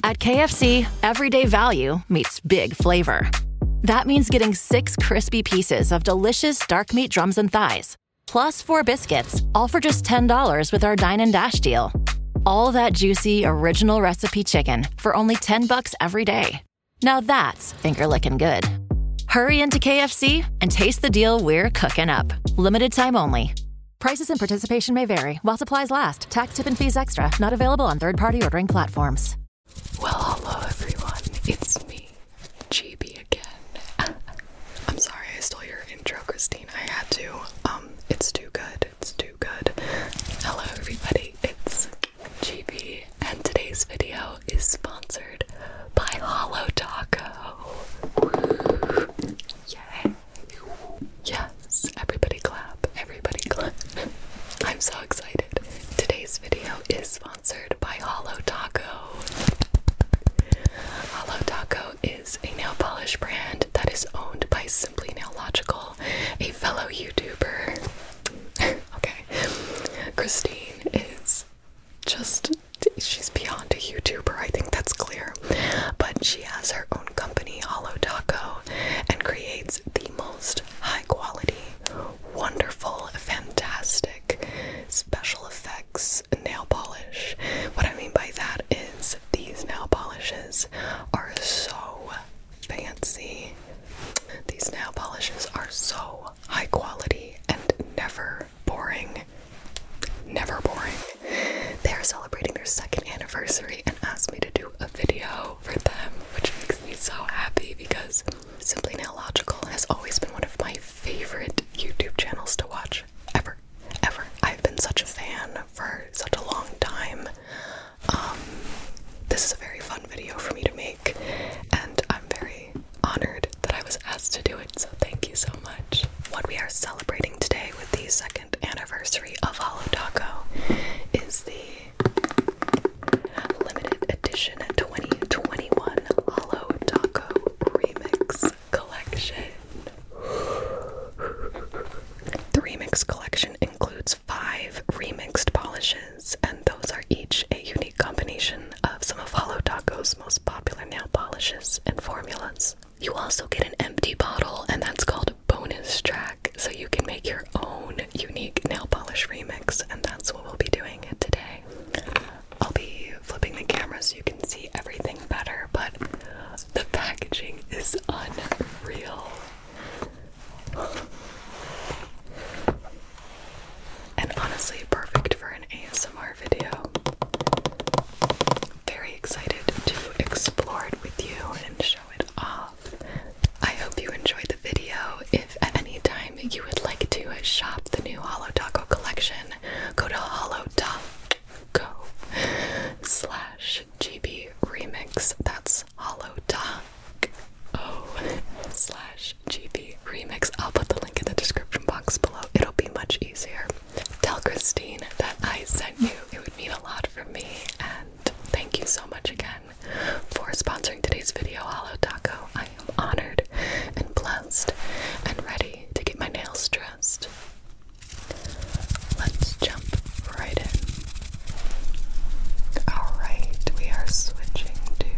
At KFC, everyday value meets big flavor. That means getting 6 crispy pieces of delicious dark meat drums and thighs, plus 4 biscuits, all for just $10 with our Dine and Dash deal. All that juicy, original recipe chicken for only $10 every day. Now that's finger-licking good. Hurry into KFC and taste the deal we're cooking up. Limited time only. Prices and participation may vary while supplies last. Tax, tip, and fees extra. Not available on third-party ordering platforms. Well, hello everyone. It's me, GB again. I'm sorry I stole your intro, Christine. I had to. It's too good. It's too good. Hello everybody. It's GB, and today's video is sponsored by Holo Taco. Yay. Yes, everybody clap. Everybody clap. I'm so excited. Today's video is sponsored by Holo Taco. Holo Taco is a nail polish brand that is owned by Simply Nailogical, a fellow YouTuber. Okay, Christine is just, she's beyond a YouTuber, I think that's clear, but she has her own company, Holo Taco, and creates the most high quality, wonderful, fantastic, special effects nail polish. What I mean by that is these nail polishes are so fancy. These nail polishes are so high quality and never boring. Never boring. They are celebrating their 2nd anniversary and asked me to do a video for them, which makes me so happy because Simply Nailogical has always been one of my favorite YouTube channels to watch ever. I've been such a fan for such a long time. This is a very fun video for me to make, and I'm very honored that I was asked to do it, so thank you so much. What we are celebrating today with the 2nd anniversary of Holo Taco is the limited edition 2021 Holo Taco Remix Collection. The Remix Collection includes 5 remixed polishes, and those are each a unique combination of some of Holo Taco's most popular nail polishes and formulas. You also get an empty bottle, and that's called bonus track, so you can make your own unique nail polish remix, and that's what we'll be doing today. I'll be flipping the camera so you can see everything better, but the packaging is unreal. And honestly, perfect for an ASMR video. Very excited to explore it with you and show it off. I hope you enjoyed the video. If at any time you would like to shop the new Holo Taco collection, go to holotaco/GB Remix. That's holotaco/GB Remix. I'll put the link in the description box below. It'll be much easier. Tell Christine that I sent you. It would mean a lot from me, and thank you so much again for sponsoring today's video, Holo Taco. I am honored and blessed and ready to get my nails dressed. Let's jump right in. Alright, we are switching to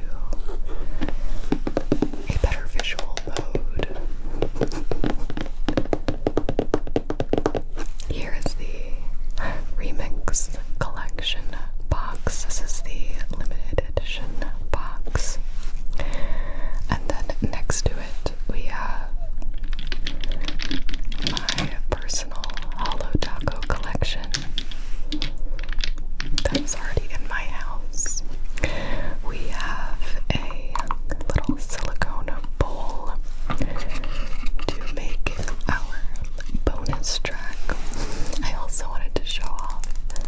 a better visual mode. Here is the Remix Collection box. This is the limited edition box. And then next to it, we have my personal Holo Taco collection that's already in my house. We have a little silicone bowl to make our bonus track. I also wanted to show off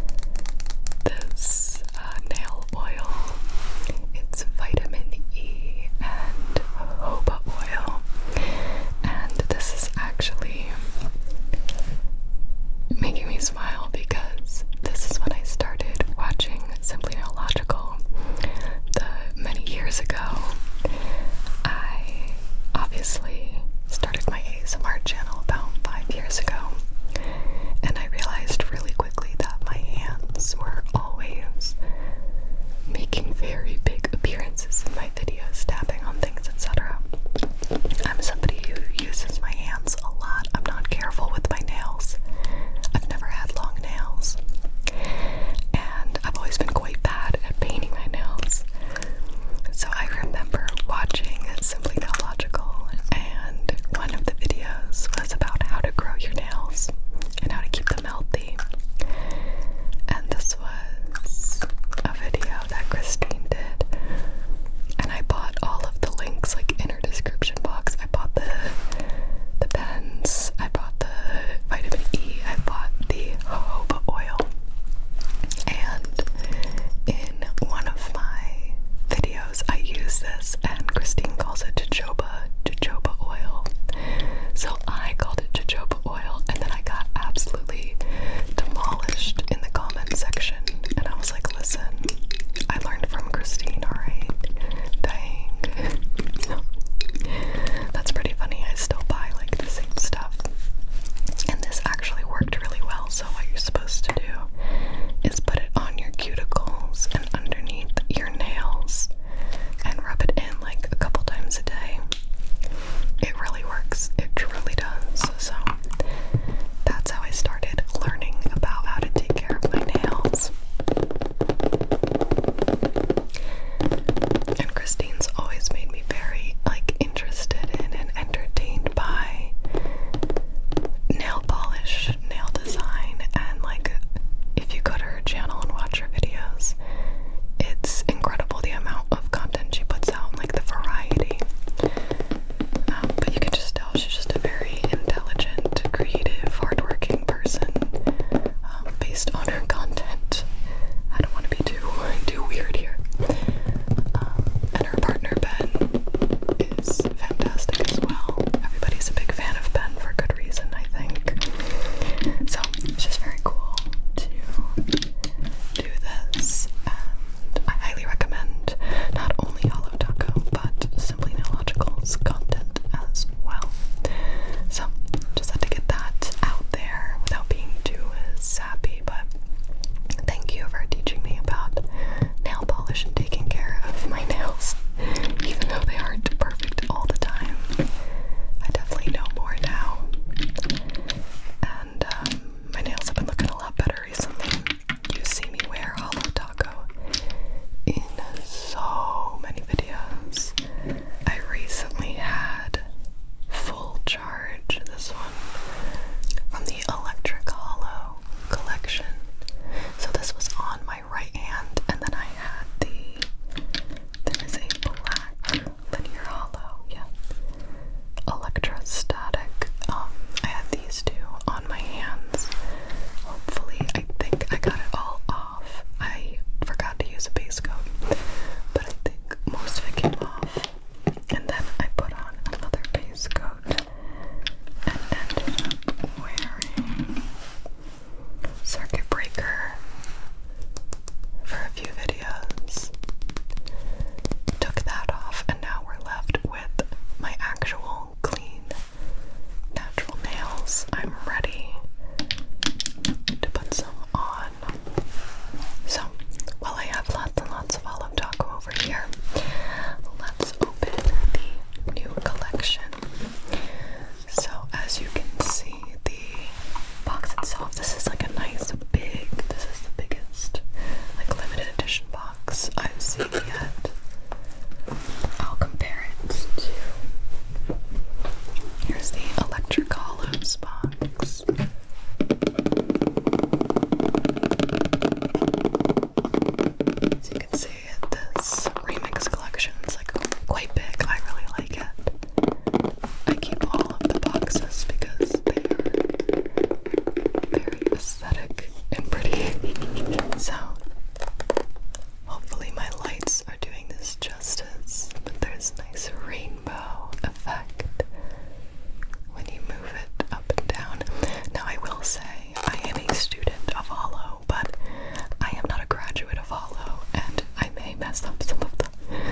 this nail oil. It's vitamin E and jojoba oil, and this is actually making me smile because this is when I started watching Simply Nailogical many years ago. I obviously started my ASMR channel about 5 years ago, and I realized really quickly that my hands were always making very big appearances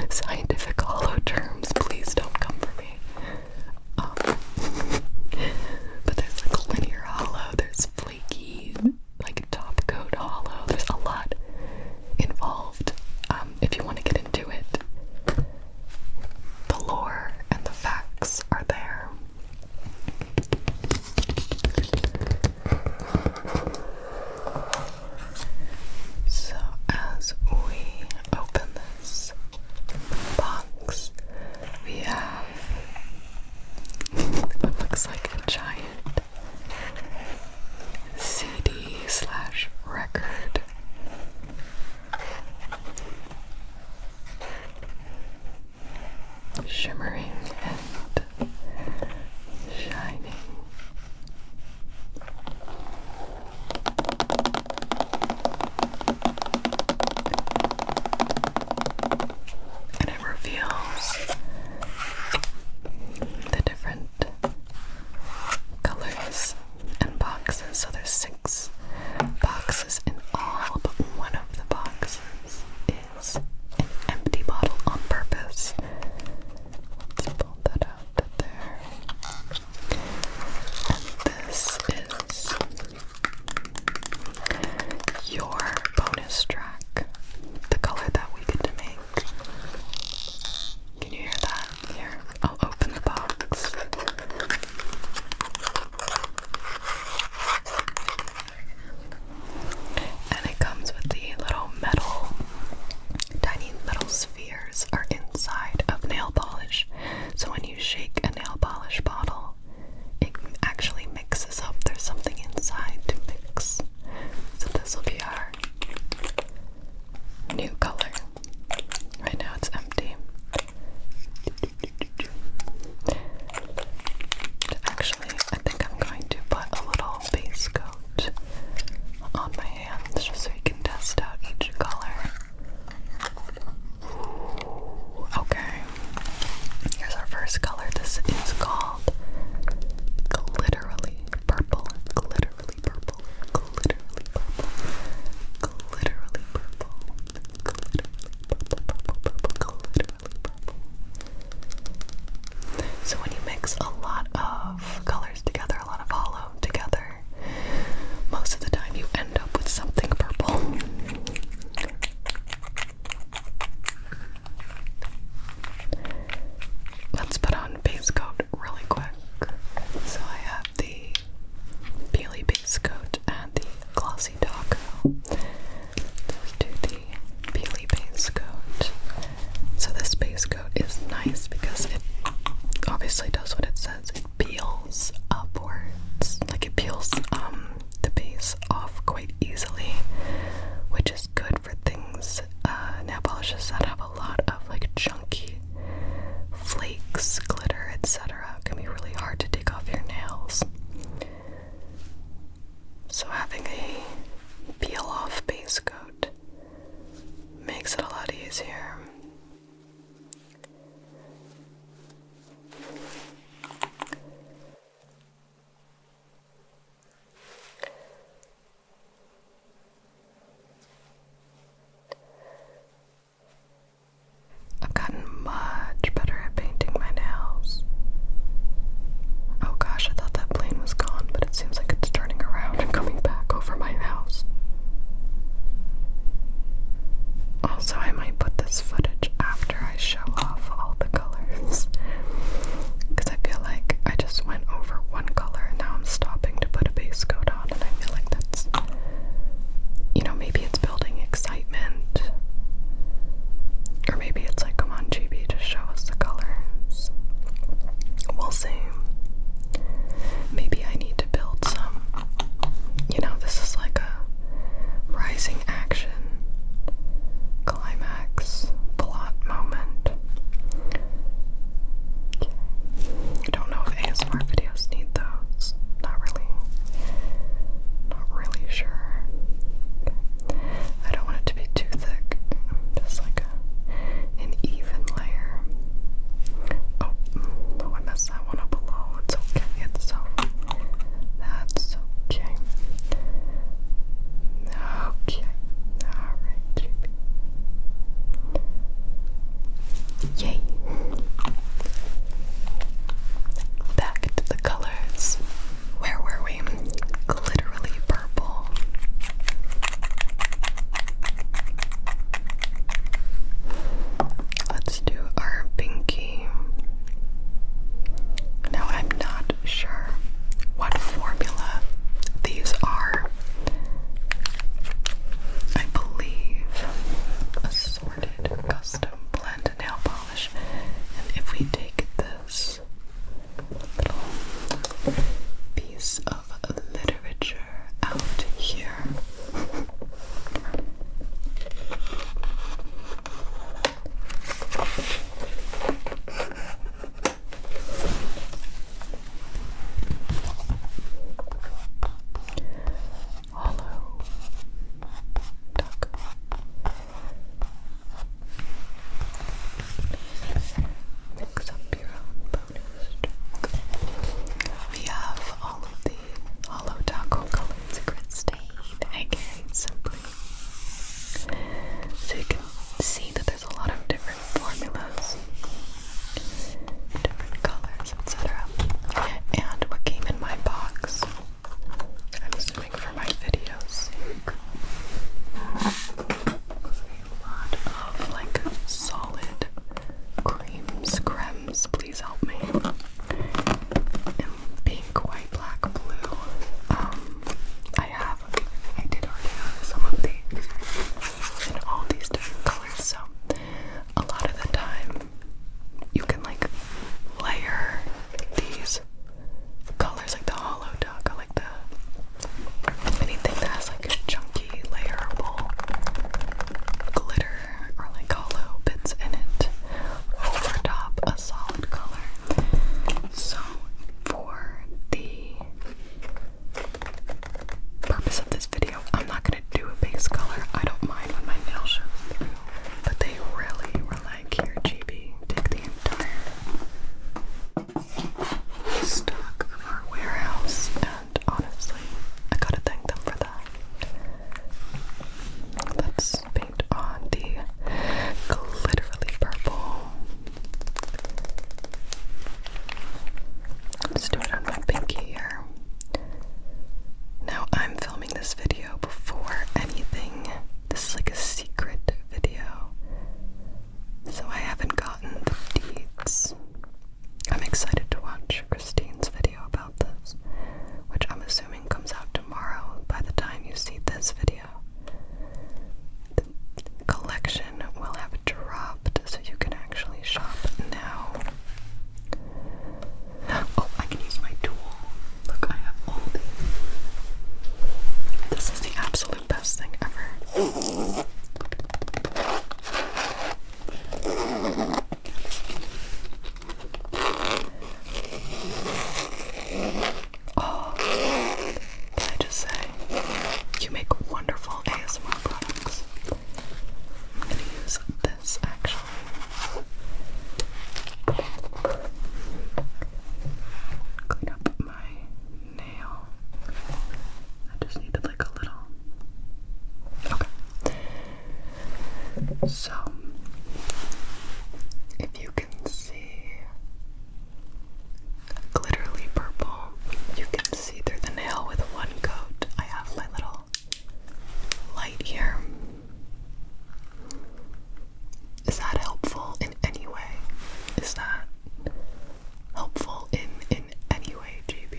scientific hollow terms, please don't come for me. But there's like linear hollow, there's flaky, like top coat hollow. There's a lot involved. If you want to get into it, the lore and the facts are there. So as we open this box, we have what looks like a giant CD/record. Shimmering and shining. And it reveals the different colors and boxes. So there's 6 boxes in all, but one of the boxes is an empty bottle on purpose. Let's pull that out. a lot of the time you can like layer these colors, like the hollow duck, or like anything that has like a chunky layerable glitter or like hollow bits in it over top a solid color. So for the purpose of this video, I'm not gonna do a base color. I don't mind when my nail shows through, but they really were like, here GB, take the entire stock of our warehouse, and honestly, I gotta thank them for that. Let's paint on the glitterly purple. Let's do it on my pinky here. Now I'm filming this video before anything. This is like a secret video, so I haven't gotten the deeds. I'm excited to watch Christine's video about this, which I'm assuming comes out tomorrow by the time you see this video. The collection will have dropped, so you can actually shop now. Oh, I can use my tool. Look, I have all these. This is the absolute best thing ever. Oh, can I just say, you make wonderful ASMR products. I'm gonna use this actually. Clean up my nail. I just needed like a little. Okay. So, if you can see glitterly purple, you can see through the nail with one coat. I have my little light here. Is that helpful in any way? Is that helpful in any way, GB?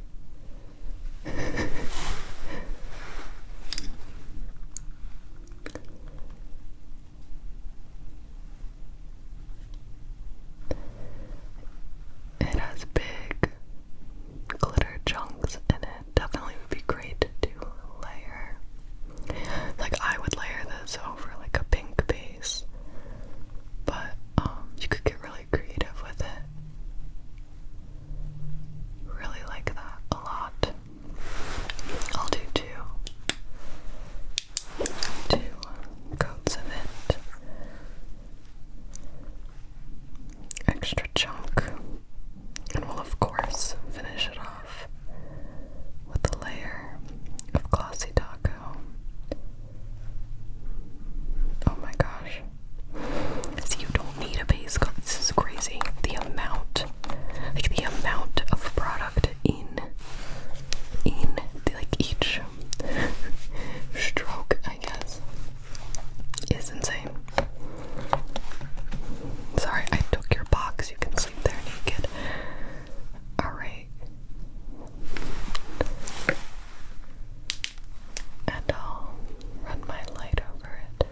It has big glitter chunks in it. Definitely would be great to layer. Like I would layer this over like a pink base, but you could get really creative with it. Really like that a lot. I'll do two coats of it. Extra chunk. And we'll of course finish it off with a layer of Glossy Taco. Oh my gosh. See, you don't need a base coat. This is crazy. The amount of product in like each stroke, I guess, is insane. Sorry, I took your box. You can sleep there naked. Alright. And I'll run my light over it.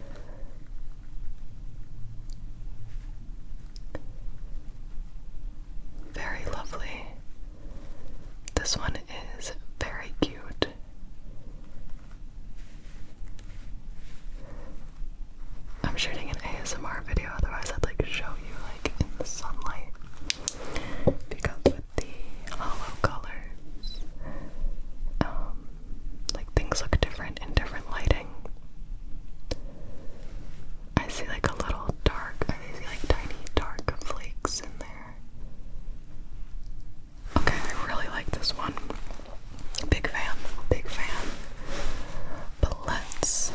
Very lovely. This one is very cute. I'm shooting an ASMR video, otherwise I'd like show you like in the sunlight, because with the hollow colors, like things look different in different lighting. I see like a little dark, I see like tiny dark flakes in there. Okay, I really like this one. Big fan, big fan. But let's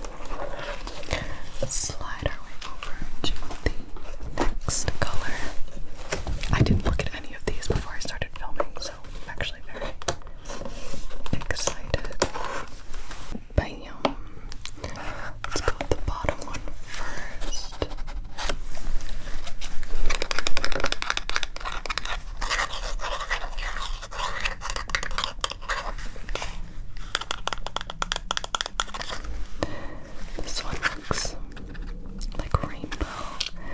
slide our way over to the next color. I didn't look at any of these before I started filming, so I'm actually very excited. Bam! Let's go with the bottom one first. This one looks like rainbow.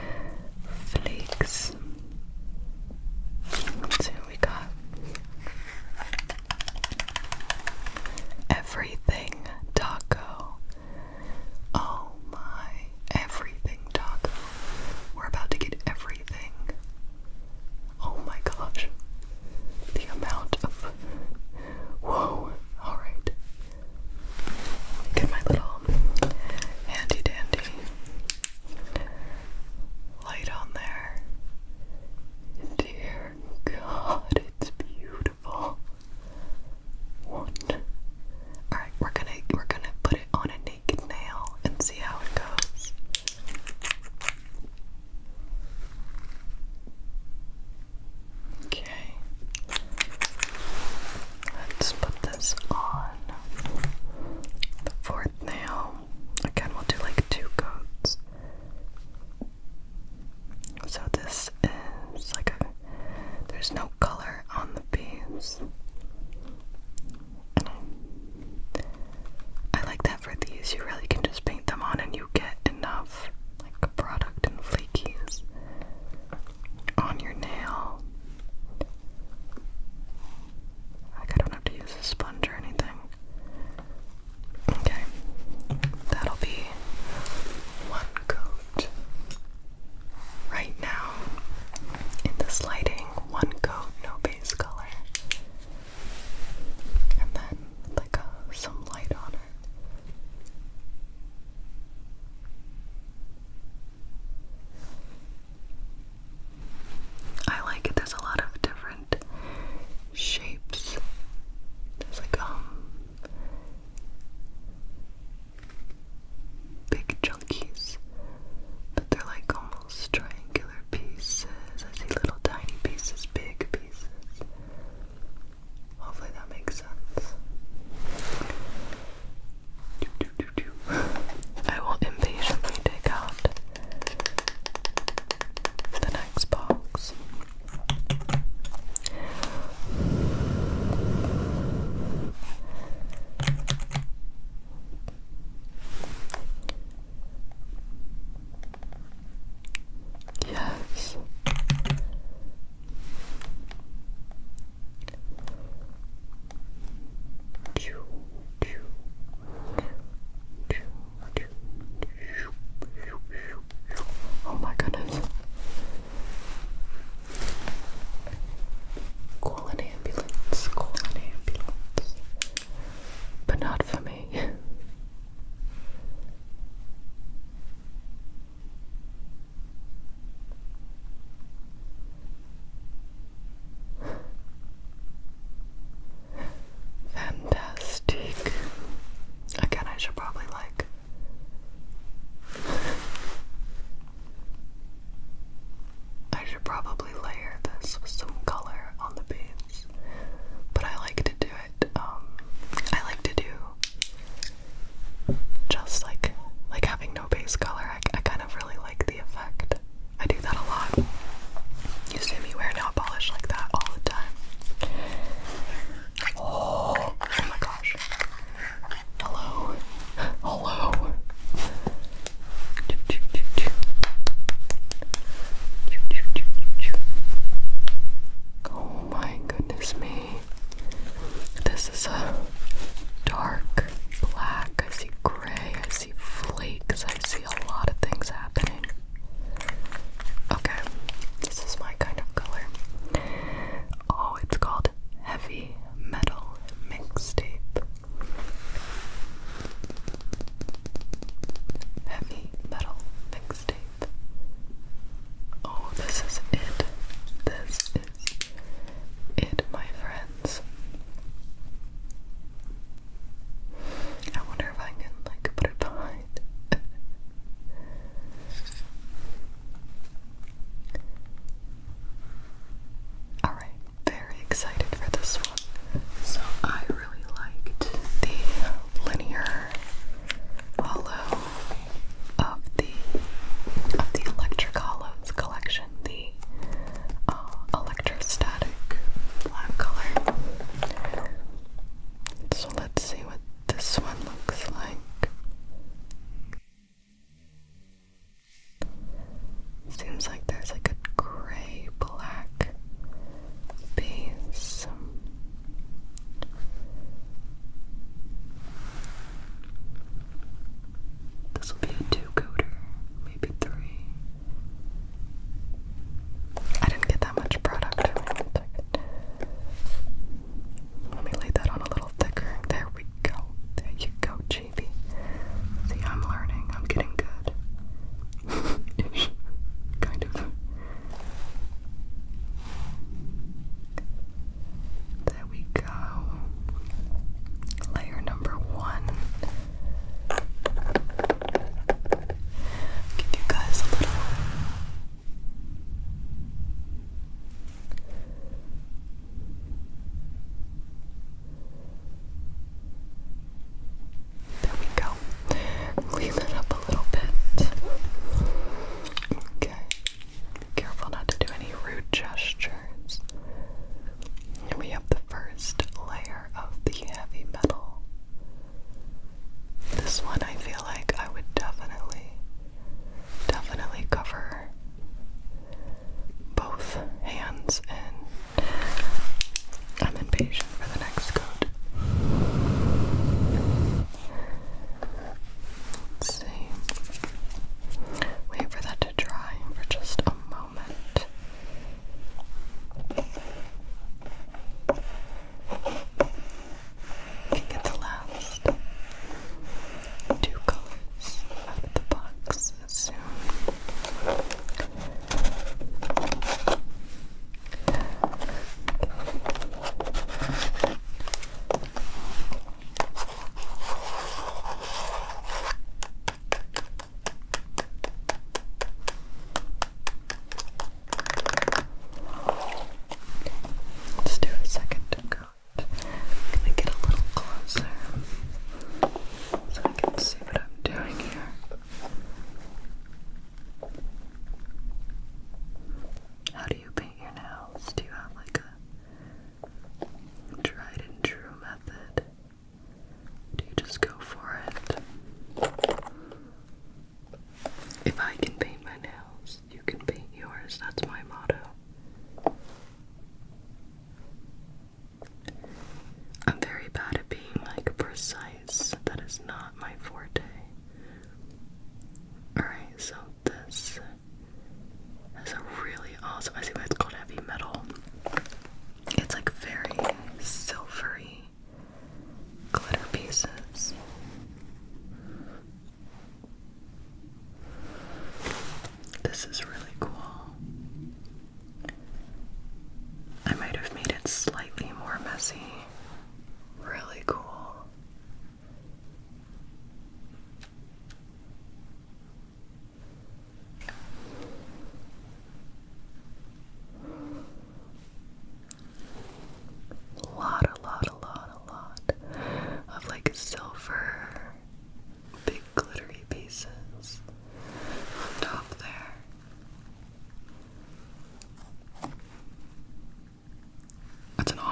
this is like there's no color on the piece. And I like that for these, you really can just paint them on and you get enough like product and flakies on your nail. Like I don't have to use a sponge or anything. Okay, that'll be one coat. Right now, in this lighting, one coat, no base color. And then like some light on it. I like it. There's a lot of different shapes. There's like big chunkies, but they're like almost triangular pieces. I see little tiny pieces, big pieces. Hopefully that makes sense. I will impatiently take out the next box. Yes. Oh my goodness. Call an ambulance, call an ambulance. But not for me. Fantastic. Again, I should probably layer this with some color on the base. But I like to do it, I like to do just like having no base color. I kind of really like the effect. I do that a lot. You see me wear nail polish like that all the time. Oh my gosh. Hello. Hello. Oh my goodness me. This is a dark black. I see gray. I see flakes. I see a lot of things happening. Okay. This is my kind of color. Oh, it's called Heavy Metal Mixtape. Heavy Metal Mixtape. Oh, this is it. This is it, my friends. I wonder if I can like put it behind. Alright, very excited for this one. So I really liked the linear hollow of the Electric Hollows collection, the electrostatic black color. So let's see what this one looks like. Seems like there's like a gray black base. This will be a 2-coater, maybe 3. I didn't get that much product. Let me lay that on a little thicker. There we go. There you go, JB. See, I'm learning. I'm getting good. Kind of.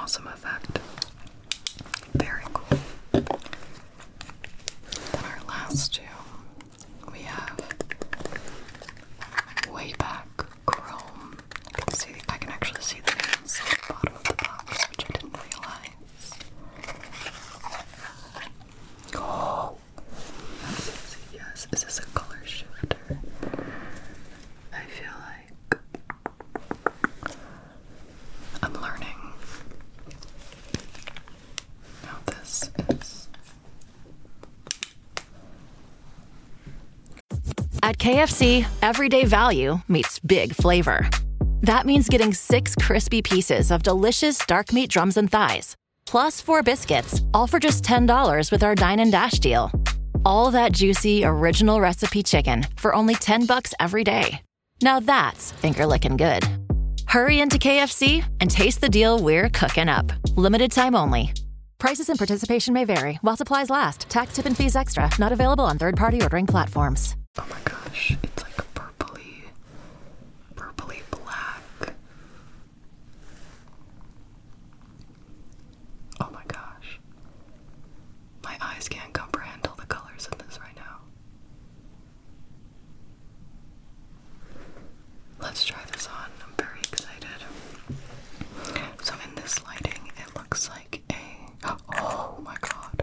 awesome effect. Very cool. Then our last two, we have Wayback Chrome. I can actually see the names at the bottom of the box, which I didn't realize. Oh, that's easy. Yes, is this a color shifter? I feel like I'm learning. Now this is... At KFC, everyday value meets big flavor. That means getting 6 crispy pieces of delicious dark meat drums and thighs, plus 4 biscuits, all for just $10 with our Dine and Dash deal. All that juicy, original recipe chicken for only $10 every day. Now that's finger-licking good. Hurry into KFC and taste the deal we're cooking up. Limited time only. Prices and participation may vary while supplies last. Tax, tip, and fees extra. Not available on third-party ordering platforms. Oh my gosh, it's like a purpley black. Oh my gosh. My eyes can't comprehend all the colors in this right now. Let's try this on. I'm very excited. So in this lighting, it looks like a... Oh my god.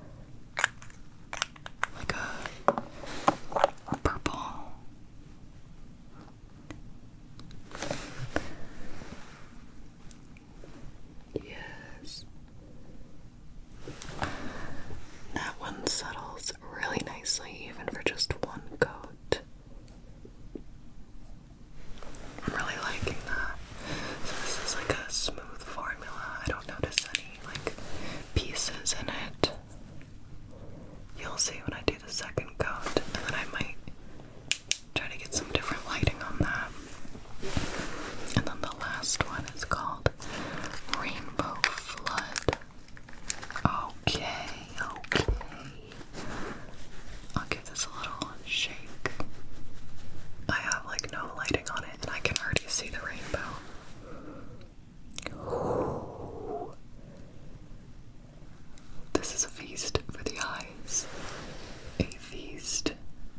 Like a purple. Yes. That one settles really nicely, even for just one coat. I'm really liking that. So this is like a smooth formula. I don't notice any like pieces in it. You'll see when I do the second coat, and then I might try to get some different lighting on that. And then the last one is called Rainbow Flood. Okay. I'll give this a little shake. I have like no lighting on it, and I can already see the rainbow. Ooh. This is a feast for the eyes. A feast.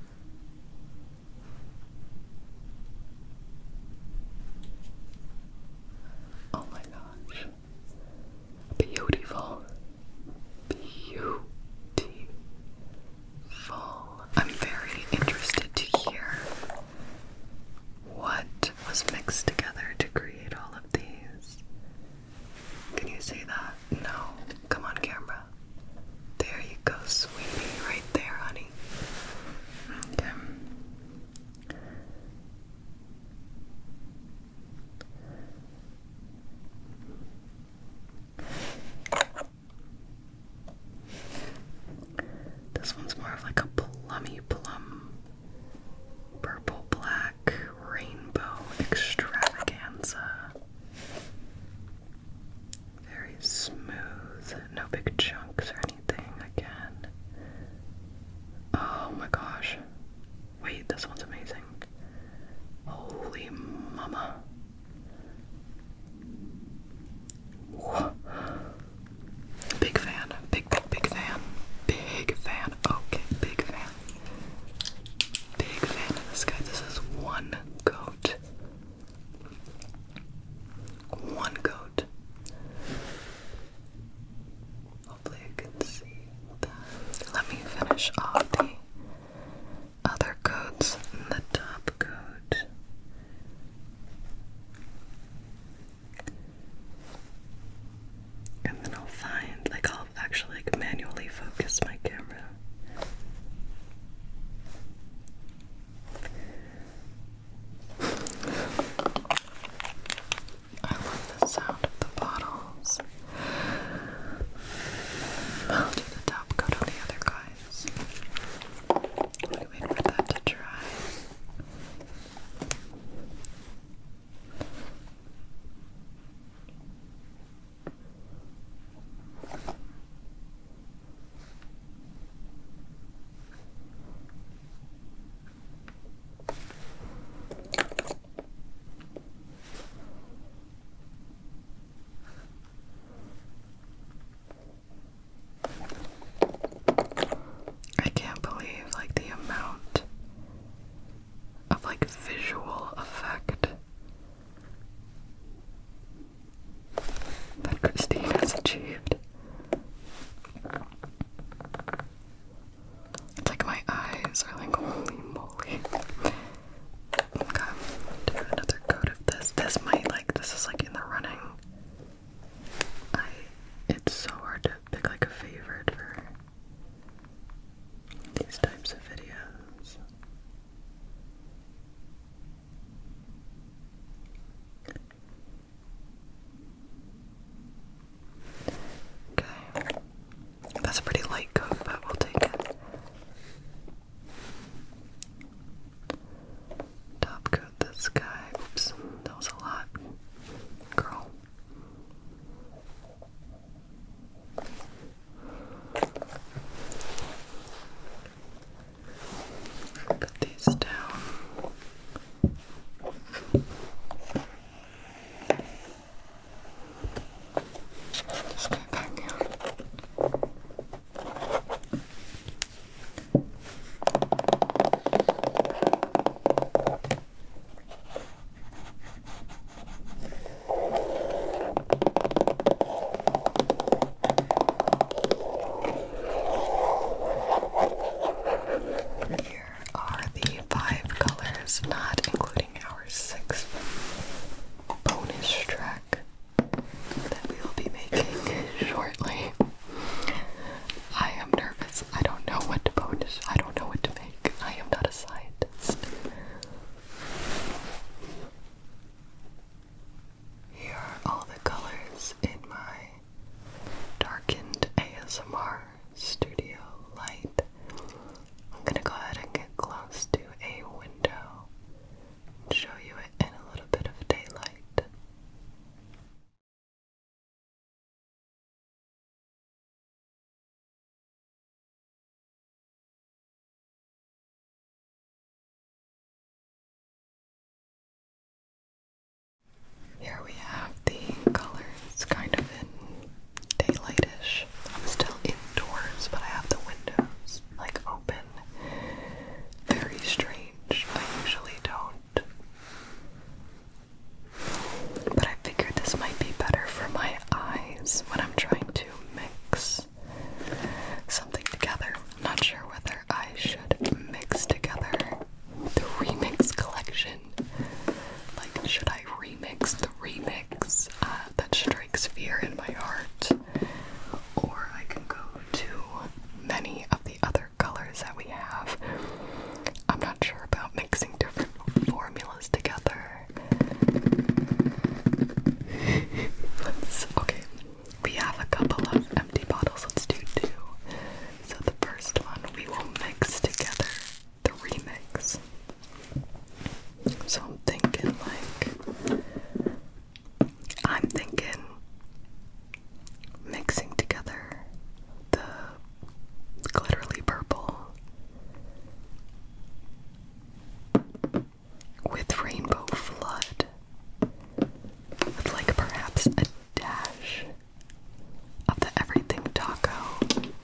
Oh my gosh. Beautiful. Beautiful. I'm very interested to hear what was mixed together to create all of these. Can you see that? No. Come on, camera. There you go, sweetie. Right there, honey. Okay. This one's more of like a plummy plum, purple black rainbow extravaganza. Very smooth, no big chunks or anything again. Oh my gosh. Wait, this one's amazing. Holy mama. Whoa. Big fan. Big fan. Big fan. Okay, big fan. Big fan of this guy. This is one coat. One coat. Hopefully you can see that. Let me finish off the other coats in the top coat. And then I'll find, like, I'll actually like manually focus my camera. I love this should I remix the remix that strikes fear in my heart? Or I can go to many of the other colors that we have. I'm not sure about mixing different formulas together. Okay, we have a couple of empty bottles. Let's do 2. So the first one we will mix together the remix. So I'm thinking mixing together the glitterly purple with rainbow flood, with like perhaps a dash of the everything taco.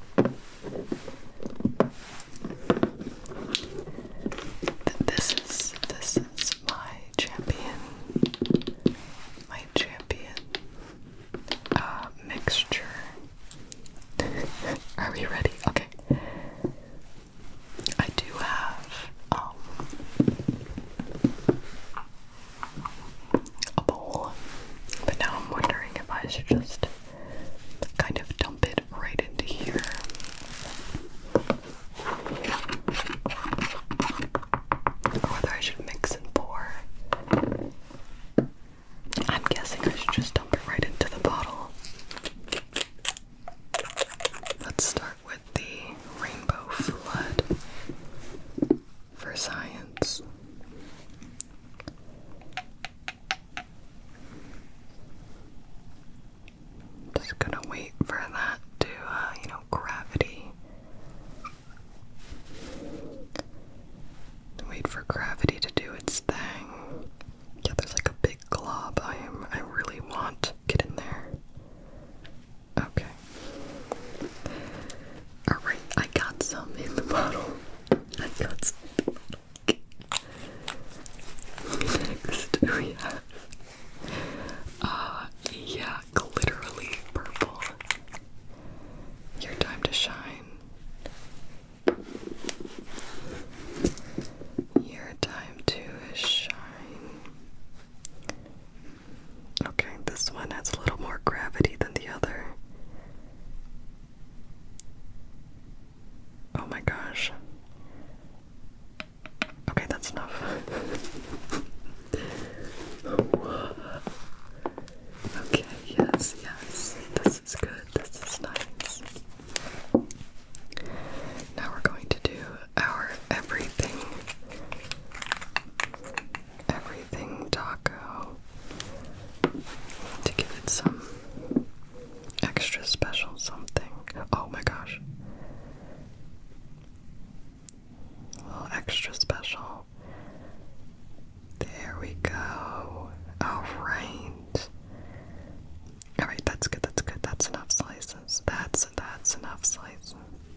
This is my champion mixture. Are we ready? Okay. I do have a bowl, but now I'm wondering if I should just kind of dump it right into here. Or whether I should mix and pour. I'm guessing I should just dump it right into the bottle. Let's start with the rainbow flood for science. Just gonna wait for that to, gravity. Wait for gravity to do its thing. Yeah, there's like a big glob. I really want get in there. Okay. Alright, I got some in the bottle. Next we have yeah, literally purple. Your time to shine. Your time to shine. Okay, this one has a little more gravity than the other. Oh my gosh. Okay, that's enough. Okay, yes. This is good. This is nice. Now we're going to do our everything taco to give it some extra special something. Oh my gosh. A little extra special. There we go. Alright. Alright, that's good. That's enough slices. That's enough slices.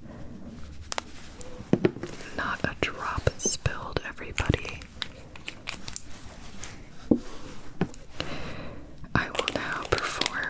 Not a drop spilled, everybody. I will now perform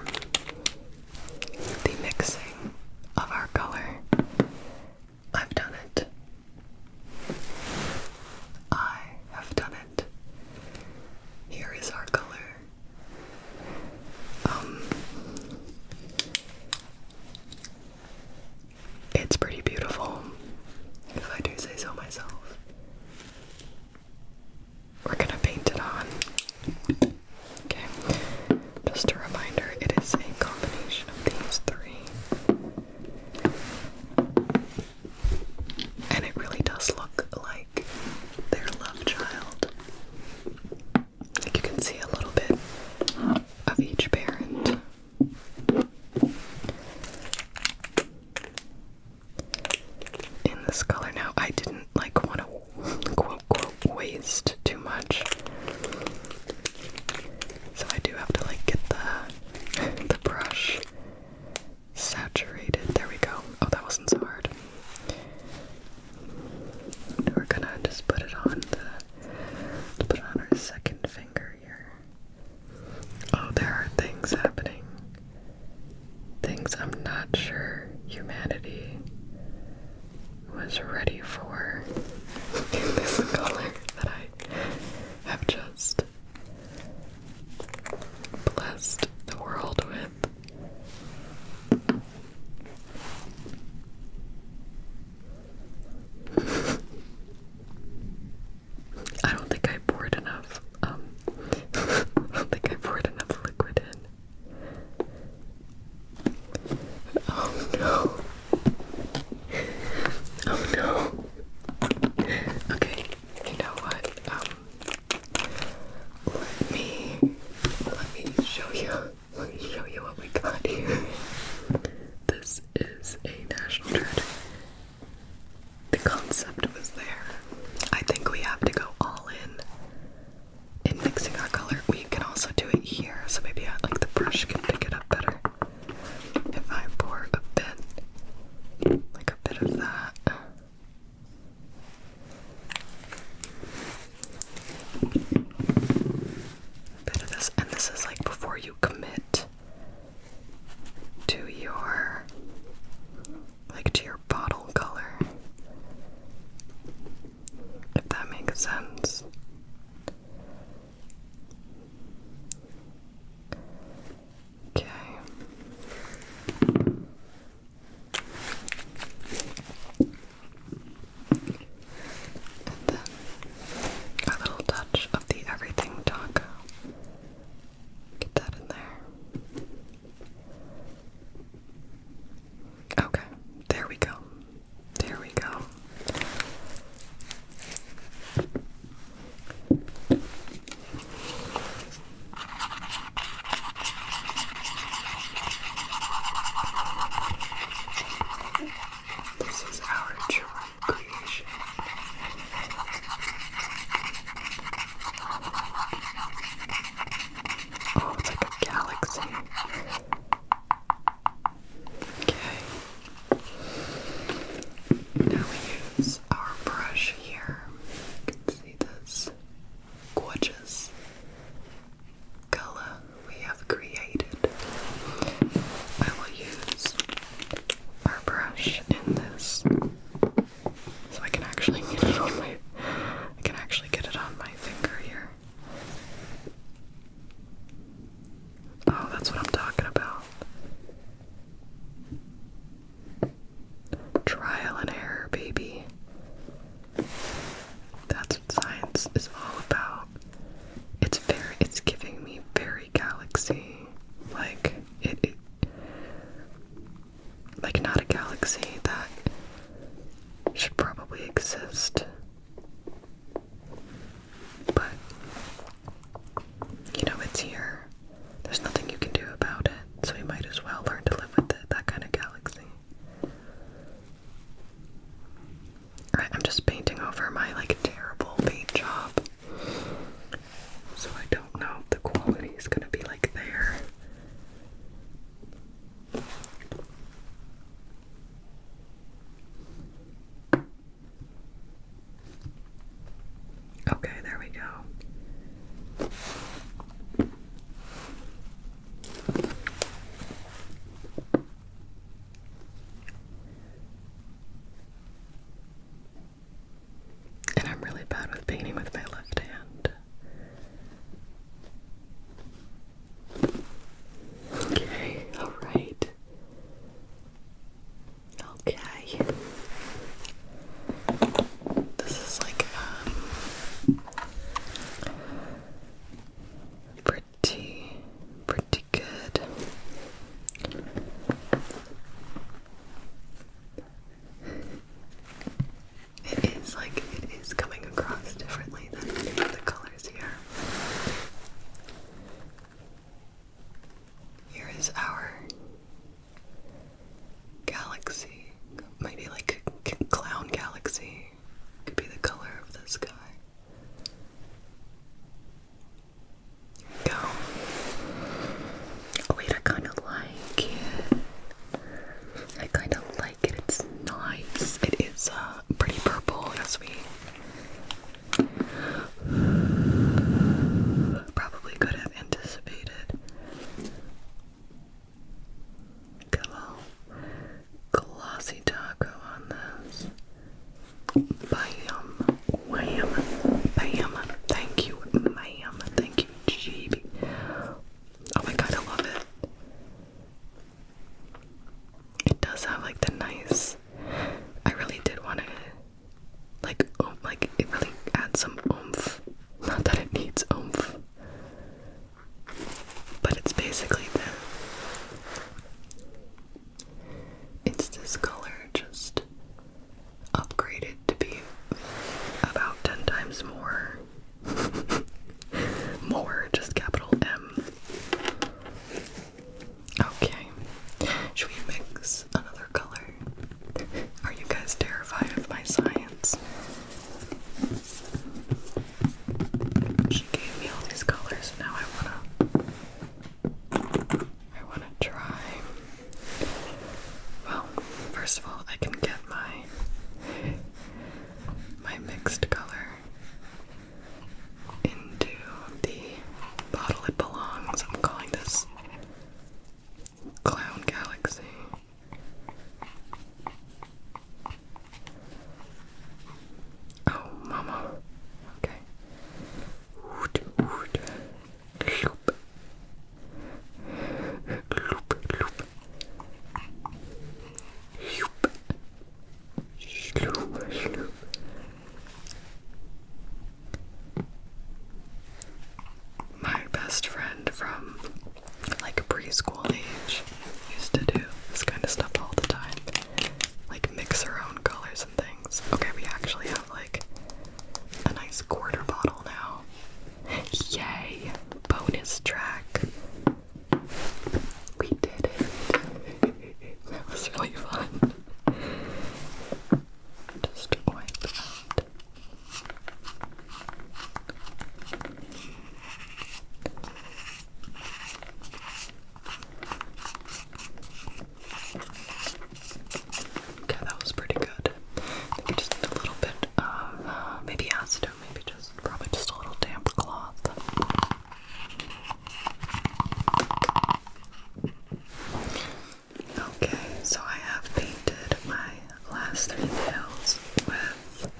trust the world with. I don't think I poured enough, I don't think I poured enough liquid in. Oh no. Oh no. Okay, you know what? Let me show you. Let me show you what we got here. This is a national treasure. The concept was there. I think we have to go all in mixing our color. We can also do it here, so maybe like the brush can pick it up better. If I pour a bit, like a bit of that. Bit of this, and this is like before you commit to your bottle color, if that makes sense. friend from like preschool age used to do this kind of stuff all the time. Like mix her own colors and things. Okay, we actually have like a nice quarter bottle now. Yay! Bonus track. We did it. That was really fun. Just wipe out. Okay, that was pretty good. I think just a little bit of maybe acetone, probably just a little damp cloth. Okay, so I have painted my last 3 nails with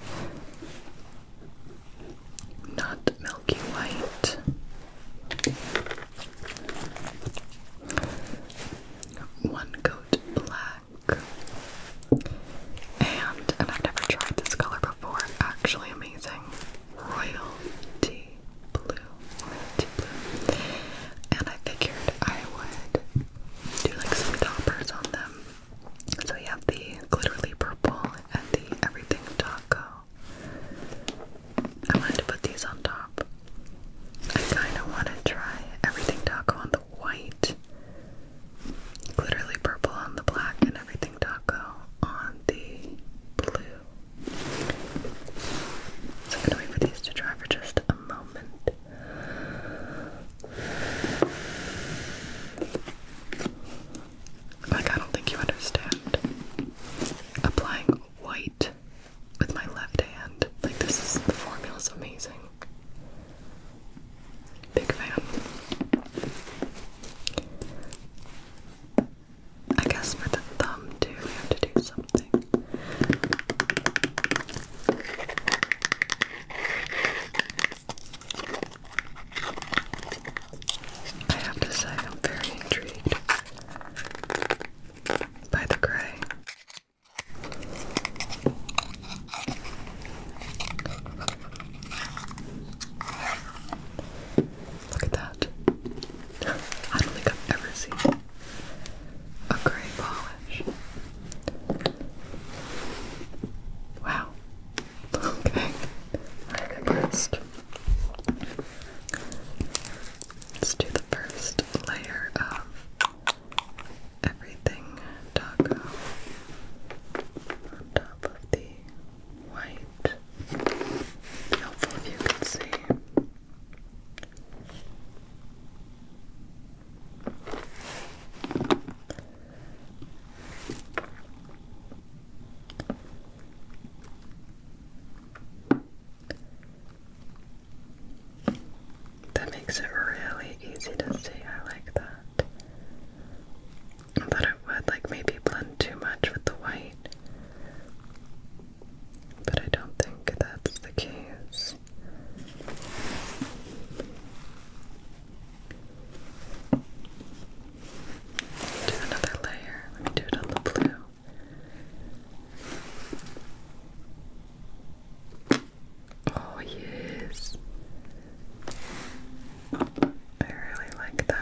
not milky white. One coat black. And I've never tried this color before. Actually amazing. Royalty blue. Royalty blue. And I figured I would do like some toppers on them. So we have the glitterly purple and the everything taco. I wanted to put these on top. I kind of want to try everything taco on the white, glitterly purple on the black, and everything taco on the blue. So I'm gonna wait for these to dry for just a moment. Like, I don't think you understand. Applying white with my left hand. Like, the formula's amazing. Big fan. I guess for the thumb too, we have to do something. I have to say, I'm very intrigued by the gray. Look at that. I don't think I've ever seen a gray polish. Wow. Okay. I'm impressed. Let's do the first layer of everything taco on top of the white. Be helpful if you can see. That makes it really easy to see. I like that. I thought it would like maybe blend too much with the white, but I don't think that's the case. Do another layer. Let me do it on the blue. Oh yes. I really like that.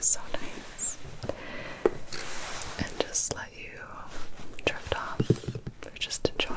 so nice. And just let you drift off or just enjoy.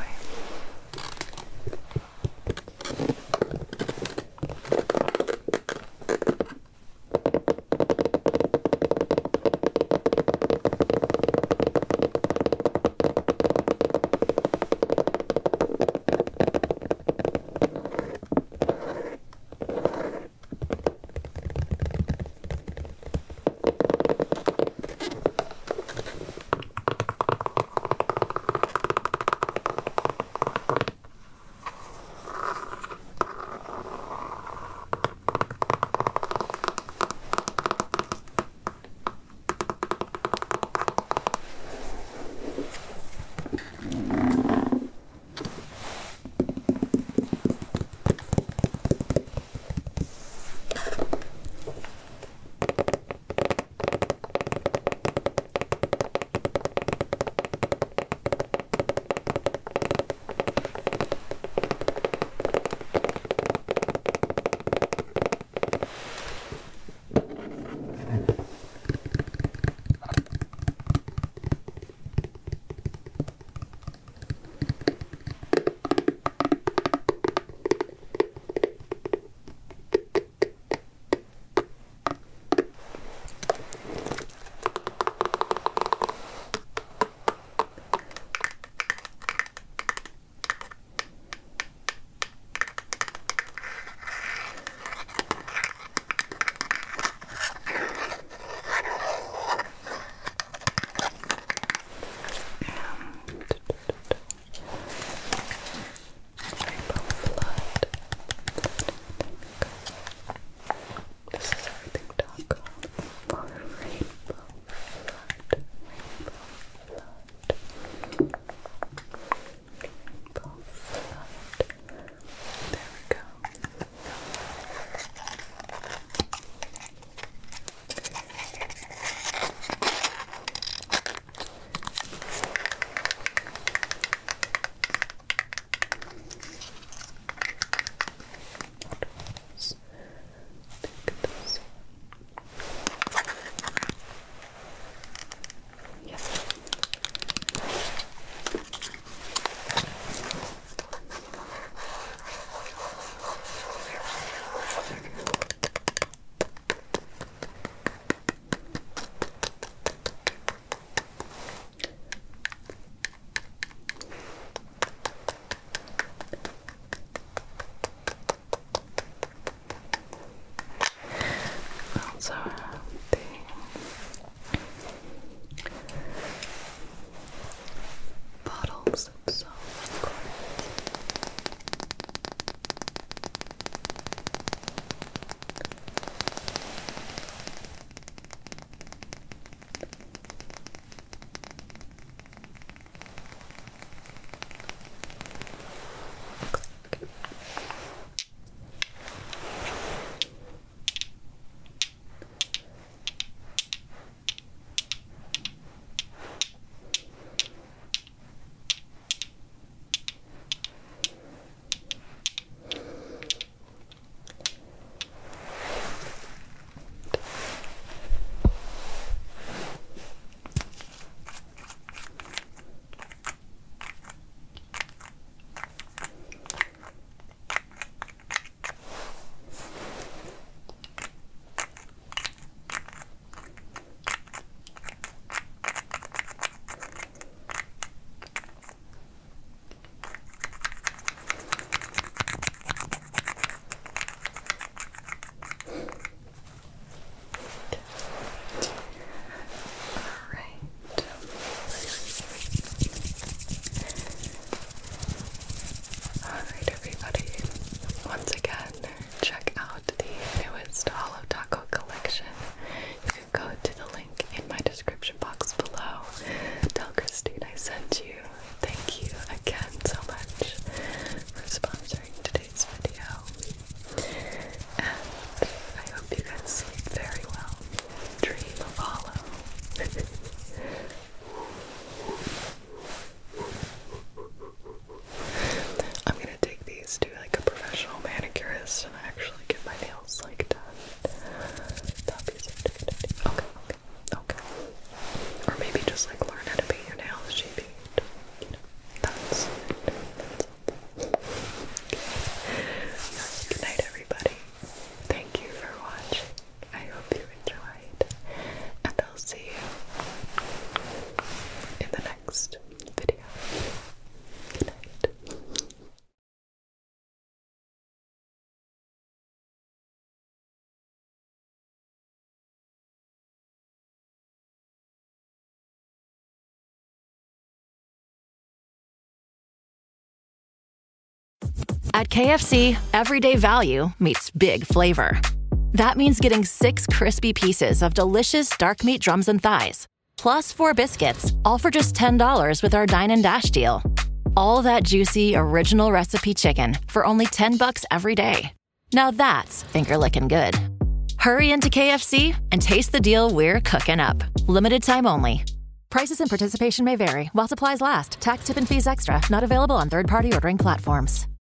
At KFC, everyday value meets big flavor. That means getting 6 crispy pieces of delicious dark meat drums and thighs, plus 4 biscuits, all for just $10 with our Dine and Dash deal. All that juicy, original recipe chicken for only $10 every day. Now that's finger-licking good. Hurry into KFC and taste the deal we're cooking up. Limited time only. Prices and participation may vary while supplies last. Tax, tip, and fees extra. Not available on third-party ordering platforms.